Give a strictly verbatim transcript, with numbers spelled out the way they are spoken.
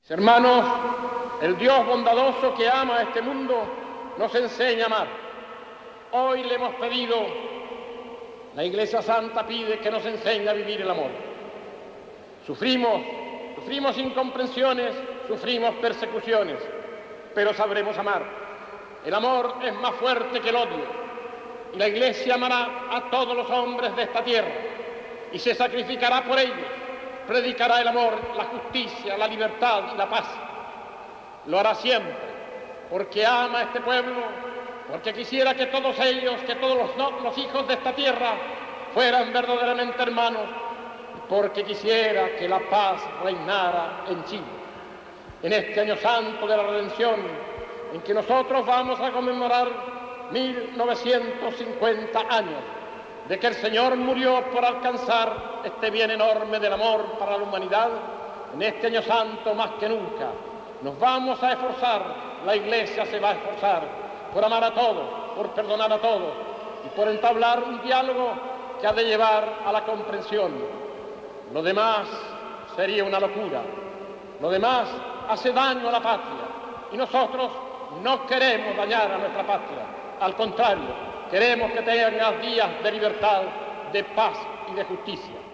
Hermanos, el Dios bondadoso que ama a este mundo nos enseña a amar. Hoy le hemos pedido, la Iglesia Santa pide que nos enseñe a vivir el amor. Sufrimos, sufrimos incomprensiones, sufrimos persecuciones, pero sabremos amar. El amor es más fuerte que el odio, y la Iglesia amará a todos los hombres de esta tierra, y se sacrificará por ellos, predicará el amor, la justicia, la libertad y la paz. Lo hará siempre, porque ama a este pueblo, porque quisiera que todos ellos, que todos los, no, los hijos de esta tierra fueran verdaderamente hermanos, porque quisiera que la paz reinara en Chile. En este año santo de la redención, en que nosotros vamos a conmemorar mil novecientos cincuenta años de que el Señor murió por alcanzar este bien enorme del amor para la humanidad, en este año santo más que nunca nos vamos a esforzar, la Iglesia se va a esforzar por amar a todos, por perdonar a todos y por entablar un diálogo que ha de llevar a la comprensión. Lo demás sería una locura, lo demás hace daño a la patria y nosotros no queremos dañar a nuestra patria, al contrario, queremos que tenga días de libertad, de paz y de justicia.